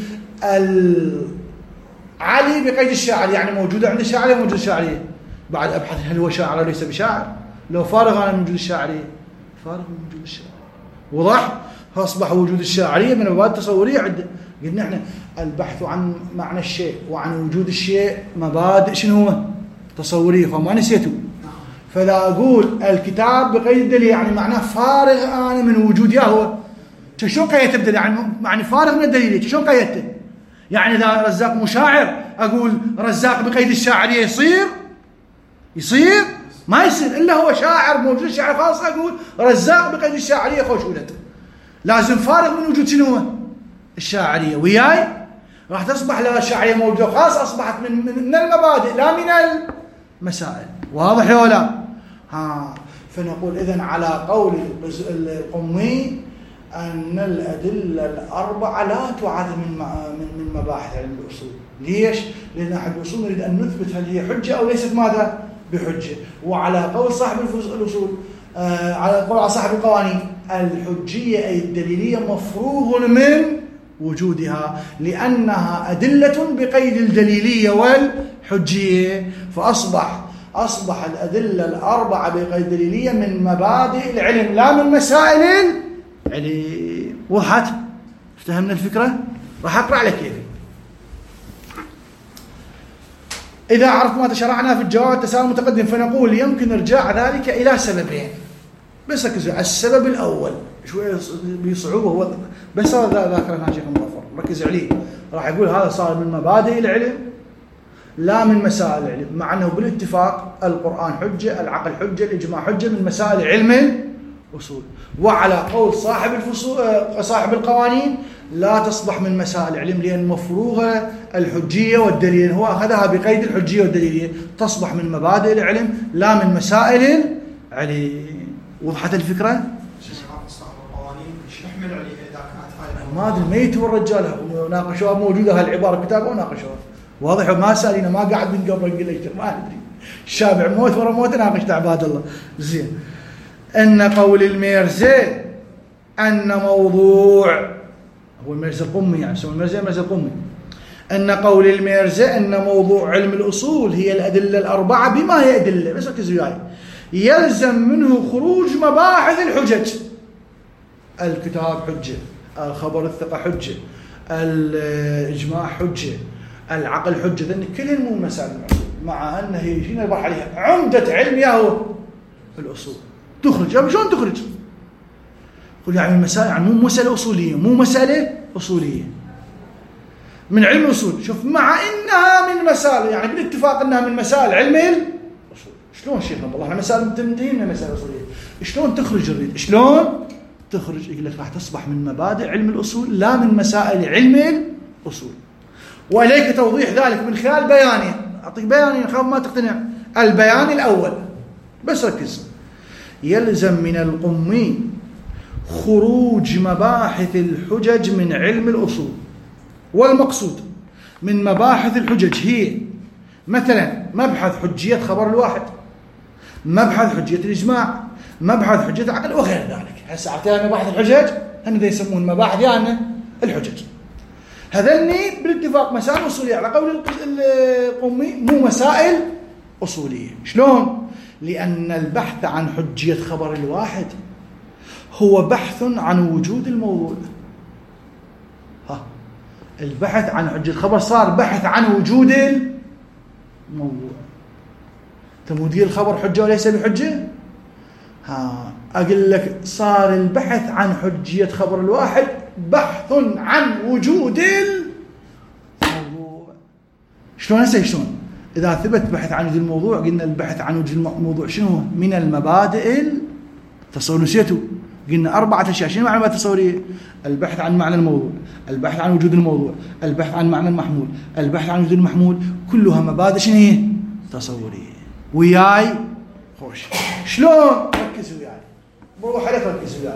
علي بقيد الشاعر، يعني موجودة عند الشاعرية موجود الشاعرية. بعد أبحث هل هو شاعر أو ليس بشاعر. لو فارغ أنا من وجود الشاعرية، فارغ من وجود الشاعر. وضح؟ فأصبح وجود الشاعرية من مبادئ تصورية عدة. قلنا احنا البحث عن معنى الشيء وعن وجود الشيء مبادئ شنو هو؟ تصورية، فما نسيتوا. فلا أقول الكتاب بقيد الدليل يعني معناه فارغ أنا من وجود يهوه. شلون قيدت الدليل؟ يعني معني فارغ من الدليل. شلون قيدته؟ يعني إذا رزاق مشاعر أقول رزاق بقيد الشاعرية يصير؟ يصير؟ ما يصير إلا هو شاعر موجود الشاعر خاص أقول رزاق بقيد الشاعرية خوش ولد. لازم فارغ من وجود شنو الشاعرية. وياي؟ راح تصبح لها الشاعرية موجودة خاص، أصبحت من, من المبادئ لا من المسائل. واضح ولا؟ ها فنقول إذن على قول القمي أن الأدلة الأربعة لا تعد من من مباحث علم الأصول. ليش؟ لأن أحد الأصول نريد أن نثبت هل هي حجة أو ليست ماذا؟ بحجة. وعلى قول صاحب الأصول آه على قول صاحب القوانين الحجية أي الدليلية مفروغ من وجودها لأنها أدلة بقيد الدليلية والحجية. فأصبح أصبح الأدلة الأربعة بقيد الدليلية من مبادئ العلم لا من مسائل العلم. وضحت؟ افتهمنا الفكرة؟ راح أقرأ لك كيفي. إذا عرفت ما تشرعنا في الجواب التساؤل المتقدم فنقول يمكن إرجاع ذلك إلى سببين. بس ركزوا. السبب الأول شوية بصعوبة هو بس هذا ذاكرة شيخ مظفر ركز عليه. راح يقول هذا صار من مبادئ العلم لا من مسائل العلم، مع أنه بالاتفاق القرآن حجة، العقل حجة، الإجماع حجة من مسائل علم الأصول. وعلى قول صاحب الفصول صاحب القوانين لا تصبح من مسائل العلم لأن مفروغة الحجية والدليل، هو أخذها بقيد الحجية والدليلية، تصبح من مبادئ العلم لا من مسائل العلم. وضحت الفكرة؟ ما ادري ميت والرجال ناقشوها موجوده هالعباره كتابه وناقشوها واضح. وما سالينا ما قاعد من قبل نقول لك ما ادري الشابع موت ورا موت ناقشت عباد الله. زين. ان قول الميرزي ان موضوع هو الميرزي القمي يعني سمو الميرزي الميرزي القمي ان قول الميرزي ان موضوع علم الاصول هي الادله الاربعه بما هي ادله بس ركزوا وياي يلزم منه خروج مباحث الحجج. الكتاب حجه، الخبر الثقة حجة، الإجماع حجة، العقل حجة، ذن كلهم مو مسائل الأصول، مع أنه هي نربح عليها عمدة علم ياهو الأصول. تخرج شلون تخرج؟ قل يعني المسائل يعني مو مسألة أصولية، مو مسألة أصولية من علم الأصول. شوف مع إنها من مسائل يعني بالاتفاق إنها من مسائل علم الأصول. شلون شيخنا والله احنا مسائل متمدين من مسائل أصولية. شلون تخرج الريد؟ شلون تخرج؟ يقول لك راح تصبح من مبادئ علم الأصول لا من مسائل علم الأصول. وإليك توضيح ذلك من خلال بيانين. أعطيك بيانين خاف ما تقتنع. البيان الأول بس ركز. يلزم من القمي خروج مباحث الحجج من علم الأصول. والمقصود من مباحث الحجج هي مثلا مبحث حجية خبر الواحد، مبحث حجية الإجماع، مبحث حجة العقل وغير ذلك. هسه اعطينا مباحث الحجج هن ذي يسمون مباحث يعني الحجج. هذني بالاتفاق مسائل أصولية على قول القمي مو مسائل أصولية. شلون؟ لأن البحث عن حجية خبر الواحد هو بحث عن وجود الموضوع. ها البحث عن حجية الخبر صار بحث عن وجود الموضوع. تمودي الخبر حجة وليس بحجة؟ ها أقول لك صار البحث عن حجية خبر الواحد بحث عن وجود الموضوع. شلون هسه شلون؟ إذا ثبت بحث عن وجود الموضوع قلنا البحث عن وجود الموضوع شنو؟ من المبادئ التصور. نسيتوا قلنا أربعة أشياء. شنو معنى المبادئ التصورية؟ البحث عن معنى الموضوع، البحث عن وجود الموضوع، البحث عن معنى المحمول، البحث عن وجود المحمول، كلها مبادئ شنو هي؟ تصورية. وياي خوش شلون؟ ركزوا وياي بروح عليك ركزوا وياي.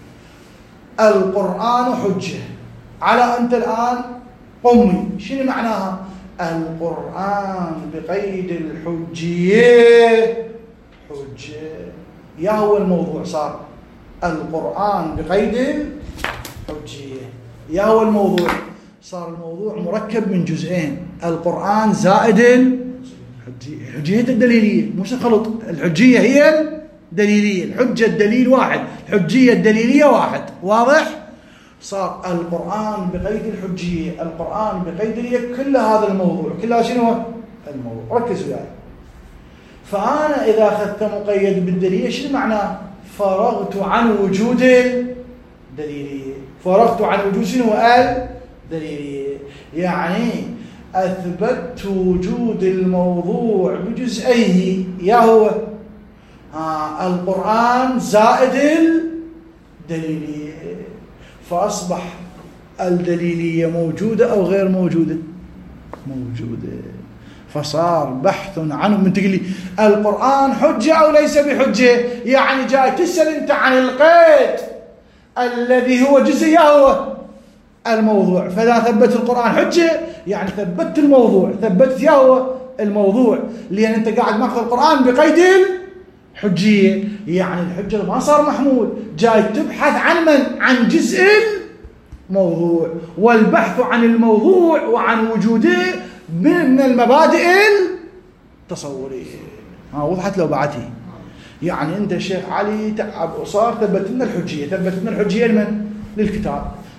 القرآن حجة على أنت الآن قمي. شنو معناها؟ القرآن بقيد الحجية حجة. يا هو الموضوع صار القرآن بقيد الحجية. يا هو الموضوع صار الموضوع مركب من جزئين، القرآن زائد الحجية. الحجية الدليلية مو خلط. الحجية هي الدليلية. الحجة الدليل واحد، الحجية الدليلية واحد. واضح؟ صار القرآن بقيد الحجية، القرآن بقيد اليد. كل هذا الموضوع كله شنو الموضوع؟ ركزوا وياي. فأنا إذا أخذت مقيد بالدليلية شنو معناه؟ فرغت عن وجود الدليلية. فرغت عن وجود شنو الدليلية. يعني أثبت وجود الموضوع بجزئيه يا هو آه القرآن زائد الدليلية. فأصبح الدليلية موجودة أو غير موجودة؟ موجودة. فصار بحث عنه. من تقول لي القرآن حجة أو ليس بحجة، يعني جاي تسأل أنت عن القيد الذي هو جزء يا هو الموضوع. فإذا ثبت القرآن حجة يعني ثبت الموضوع، ثبت يا هو الموضوع، لأن أنت قاعد ماخذ القرآن بقيد الحجية. يعني الحجة ما صار محمول، جاي تبحث عن من؟ عن جزء الموضوع. والبحث عن الموضوع وعن وجوده من المبادئ التصورية. ها وضحت لو بعتي؟ يعني أنت الشيخ علي تعب وصار ثبت لنا الحجية. ثبت لنا الحجية لمن؟ للكتاب.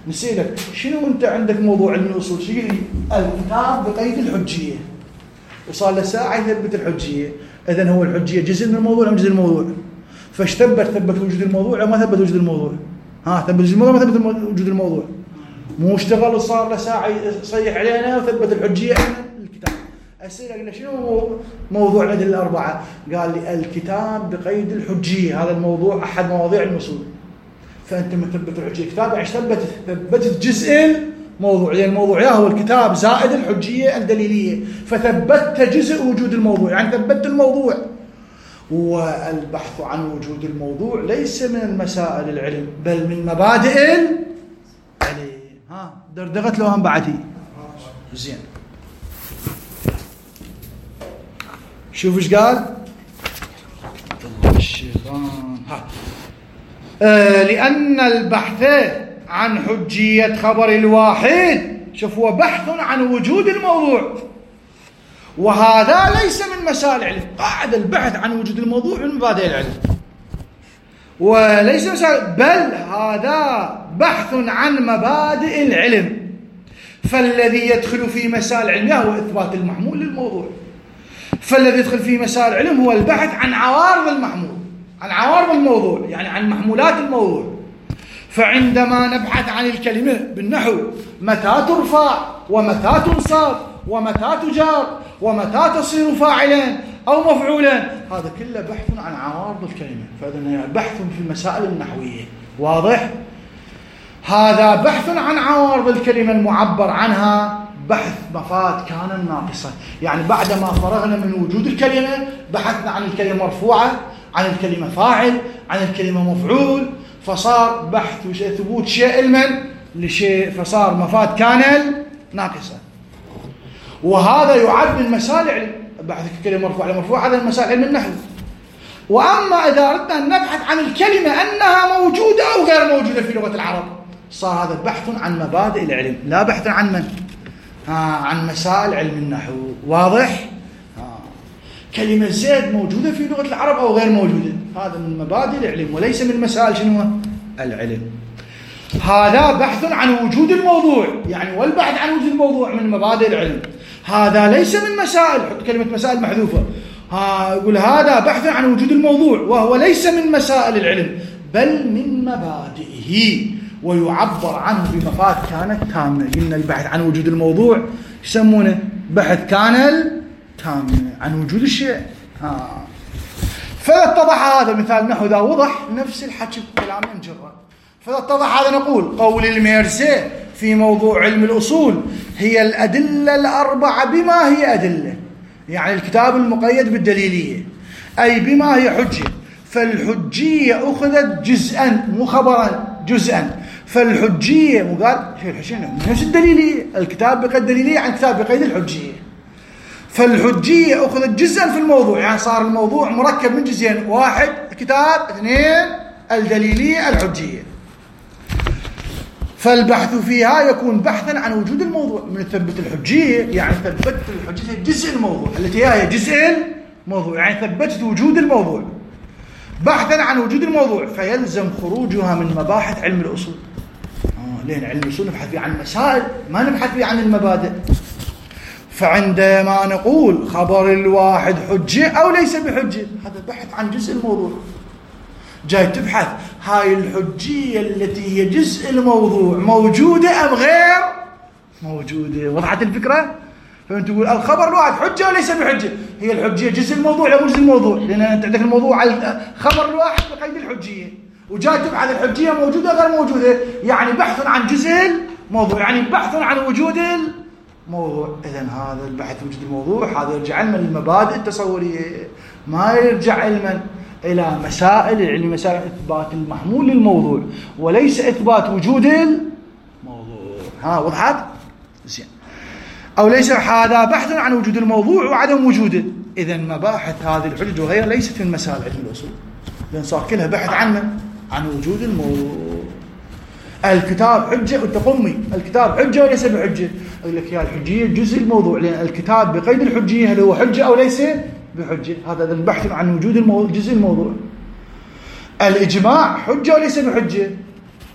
نسألك شنو أنت عندك موضوع علم الأصول؟ شو يقول لي الكتاب بقيد الحجية، وصار له ساعة يثبت الحجية. إذن هو الحجية جزء من الموضوع أم جزء الموضوع؟ فاش ثبت ثبت وجود الموضوع أو ما ثبت وجود الموضوع؟ ها ثبت وجود الموضوع ما ثبت وجود الموضوع؟ مو اشتغل وصار له ساعة يصيح علينا وثبت الحجية الكتاب. أسألك شنو موضوع الأدلة الأربعة؟ قال لي الكتاب بقيد الحجية، هذا الموضوع أحد مواضيع الأصول. فأنت من ثبت الحجية الكتاب يعني ثبت ثبتت جزء الموضوع، لأن يعني الموضوع يا هو الكتاب زائد الحجية الدليلية، فثبتت جزء وجود الموضوع، يعني ثبتت الموضوع. والبحث عن وجود الموضوع ليس من المسائل العلم بل من مبادئ العلم. ها دردغت لو هم بعدي زين. شوف ايش قال الشيطان. ها آه لأن البحث عن حجية خبر الواحد، شوف هو بحث عن وجود الموضوع، وهذا ليس من مسائل العلم. قاعد البحث عن وجود الموضوع من مبادئ العلم وليس مسائل، بل هذا بحث عن مبادئ العلم. فالذي يدخل في مسائل العلم هو إثبات المحمول للموضوع، فالذي يدخل في مسائل العلم هو البحث عن عوارض المحمول، عن عوارض الموضوع، يعني عن محمولات الموضوع. فعندما نبحث عن الكلمة بالنحو متى ترفع ومتى تنصب ومتى تجار ومتى تصير فاعلا أو مفعولا، هذا كله بحث عن عوارض الكلمة. فهذا بحث في المسائل النحوية. واضح؟ هذا بحث عن عوارض الكلمة المعبر عنها بحث مفاد كان ناقصا، يعني بعدما فرغنا من وجود الكلمة بحثنا عن الكلمة مرفوعة، عن الكلمة فاعل، عن الكلمة مفعول، فصار بحث ثبوت شيء علما لشيء، فصار مفاد كان ناقصا. وهذا يعد من مسائل العلم، بحث الكلمة مرفوعة مرفوعة، هذا من مسائل علم النحو. وأما إذا أردنا أن نبحث عن الكلمة أنها موجودة أو غير موجودة في لغة العرب، صار هذا بحث عن مبادئ العلم، لا بحث عن من؟ آه عن مسائل علم النحو. واضح؟ آه. كلمة زيد موجودة في لغة العرب أو غير موجودة، هذا من مبادئ العلم وليس من مسائل شنو؟ العلم. هذا بحث عن وجود الموضوع، يعني والبحث عن وجود الموضوع من مبادئ العلم. هذا ليس من مسائل، حط كلمة مسائل محذوفة، ها يقول هذا بحث عن وجود الموضوع وهو ليس من مسائل العلم بل من مبادئه، ويعبر عنه بمفاد كانت تامة. قلنا البحث عن وجود الموضوع يسمونه بحث كان تامة عن وجود الشيء. ها فإذا اتضح هذا مثال نحو ذا وضح نفس الحكي كلام مجرد. فإذا اتضح هذا نقول قول الميرزي في موضوع علم الأصول هي الأدلة الأربعة بما هي أدلة، يعني الكتاب المقيد بالدليلية، أي بما هي حجة. فالحجية أخذت جزءا مو خبرا، جزءا. فالحجية وقال نفس الدليلية، الكتاب بقيد الدليلية عن الكتاب بقيد الحجية. فالحجية أخذت جزءا في الموضوع، يعني صار الموضوع مركب من جزئين، واحد الكتاب، اثنين الدليلية الحجية. فالبحث فيها يكون بحثا عن وجود الموضوع. من ثبت الحجية يعني ثبتت الحجية جزء الموضوع التي هي جزء الموضوع، يعني ثبتت وجود الموضوع بحثا عن وجود الموضوع، فيلزم خروجها من مباحث علم الأصول. آه لأن علم الأصول نبحث فيه عن مسائل، ما نبحث فيه عن المبادئ. فعندما نقول خبر الواحد حجة أو ليس بحجة، هذا بحث عن جزء الموضوع. جاي تبحث هاي الحجية التي هي جزء الموضوع موجودة أم غير موجودة. وضحت الفكرة؟ فأنت تقول الخبر الواحد حجة وليس بحجة، هي الحجية جزء الموضوع لا مو جزء الموضوع، لأن أنت عندك الموضوع على خبر الواحد بقيد الحجية، وجاي تبحث الحجية موجودة غير موجودة، يعني بحث عن جزء الموضوع، يعني بحث عن وجود الموضوع. إذن هذا البحث عن وجود الموضوع هذا يرجع علما للمبادئ التصورية، ما يرجع علما إلى مسائل العلم، مسائل إثبات المحمول للموضوع وليس إثبات وجود الموضوع. ها وضحت؟ زين. أو ليس هذا بحث عن وجود الموضوع وعدم وجوده. إذن مباحث هذه الحجج وغيرها ليست من مسائل علم الأصول، لأن صار كلها بحث عن عن وجود الموضوع. الكتاب حجة وتقمي، الكتاب حجة وليس بحجة. أقول لك يا الحجية جزء الموضوع، لأن الكتاب بقيد الحجية هل هو حجة أو ليس بحجة. هذا البحث عن وجود الموضوع جزء الموضوع. الإجماع حجة وليس بحجة،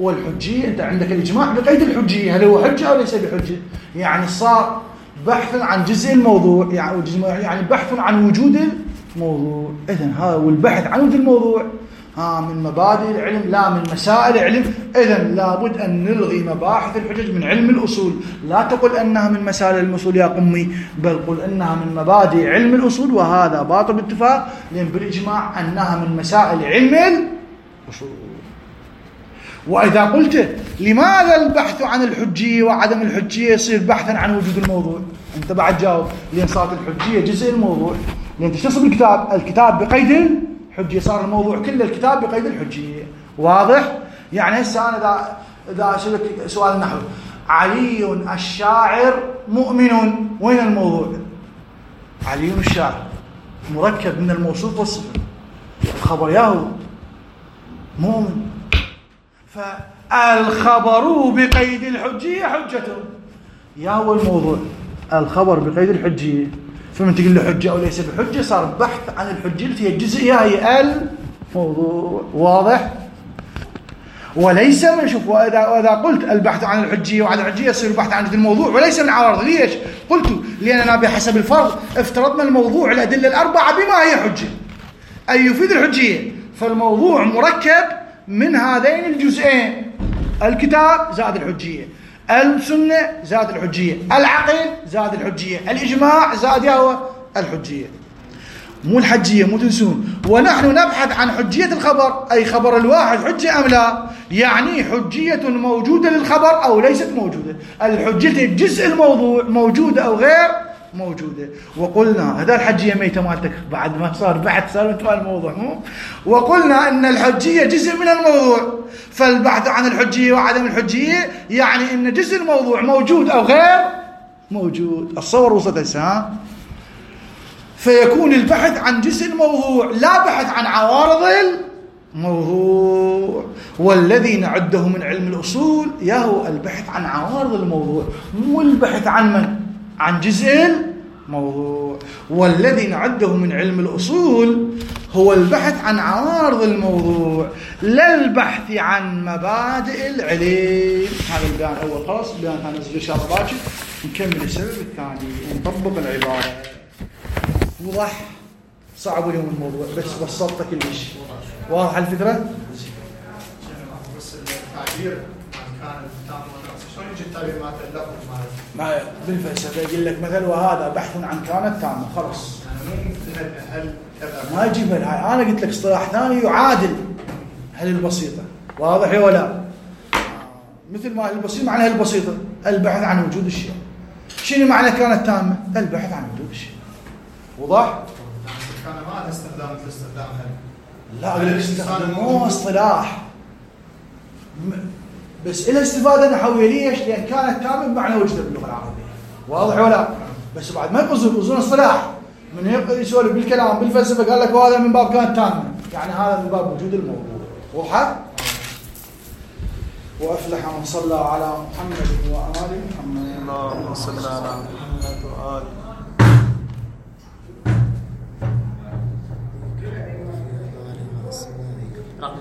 والحجية أنت عندك الإجماع بقيد الحجية، هل هو حجة أو ليس بحجة؟ يعني صار بحث عن جزء الموضوع، يعني يعني بحث عن وجود الموضوع. إذن هذا والبحث عن وجود الموضوع ها من مبادئ العلم لا من مسائل العلم. إذن لابد أن نلغي مباحث الحجج من علم الأصول. لا تقل أنها من مسائل الأصول يا قمي، بل قل أنها من مبادئ علم الأصول، وهذا باطل باتفاق، لأن بالإجماع أنها من مسائل علم الأصول. وإذا قلت لماذا البحث عن الحجية وعدم الحجية يصير بحثا عن وجود الموضوع، أنت بعد جاوب، لأن صارت الحجية جزء الموضوع، لأن تشتصب الكتاب الكتاب بقيد الحجية، صار الموضوع كله الكتاب بقيد الحجية. واضح؟ يعني هسه أنا إذا إذا أسألك سؤال نحو علي الشاعر مؤمن، وين الموضوع؟ علي الشاعر مركب من الموصوف والصفة، الخبر ياهو مؤمن، فالخبر بقيد الحجية حجته يا هو الموضوع، الخبر بقيد الحجية، فمن تقول له حجة أو ليس بحجة صار بحث عن الحجية التي هي الجزئية هي الموضوع. واضح؟ وليس من شوف وإذا, وإذا قلت البحث عن الحجية وعن الحجية يصير البحث عن الموضوع وليس من عوارض. ليش؟ قلت لأننا بحسب الفرض افترضنا الموضوع الأدلة الأربعة بما هي حجة أي يفيد الحجية، فالموضوع مركب من هذين الجزئين، الكتاب زاد الحجية، السنة زاد الحجية، العقل زاد الحجية، الإجماع زاد يهو الحجية، مو الحجية مو تنسون. ونحن نبحث عن حجية الخبر، أي خبر الواحد حجة أم لا، يعني حجية موجودة للخبر أو ليست موجودة، الحجية جزء الموضوع موجودة أو غير موجودة. وقلنا هذا الحجية ميتة مالتك بعد ما صار بحث صار انتباه الموضوع مو؟ وقلنا أن الحجية جزء من الموضوع، فالبحث عن الحجية وعدم الحجية يعني أن جزء الموضوع موجود أو غير موجود. الصور وصلت ها؟ فيكون البحث عن جزء الموضوع لا بحث عن عوارض الموضوع. والذي نعده من علم الأصول يهو البحث عن عوارض الموضوع، مو البحث عن من؟ عن جزء الموضوع. والذي نعده من علم الأصول هو البحث عن عوارض الموضوع لا البحث عن مبادئ العلم. هذا البيان الأول خلاص، البيان هنزل إن شاء الله باكر نكمل السبب الثاني ونطبق العبارة. وضح؟ صعب اليوم الموضوع بس بسطت كل شيء. واضح الفكرة؟ بس التعبير كان التام والنقص شلون يجي التعبير مع اللفظ مع بالفلسفة يقول لك مثلا وهذا بحث عن كانت تامة خلاص. هل ما يجيب هاي أنا قلت لك اصطلاح ثاني يعادل هل البسيطة. واضح ولا؟ مثل ما البسيط معناها البسيطة البحث عن وجود الشيء. شنو معنى كانت تامة؟ البحث عن وجود الشيء. وضح؟ كان ما استخدام مثل استخدام لا أقول لك استخدام مو اصطلاح بس إلى استفادة نحوية. ليش؟ لأن كانت تامة بمعنى وجودها باللغة العربية. واضح ولا؟ بس بعد ما يقصد يقصدون اصطلاح من يسولف بالكلام بالفلسفة قال لك وهذا من باب كانت تامة، يعني هذا من باب وجود الموضوع. وضحت؟ وأفلح من صلى على محمد وآل محمد. اللهم صل على محمد وآل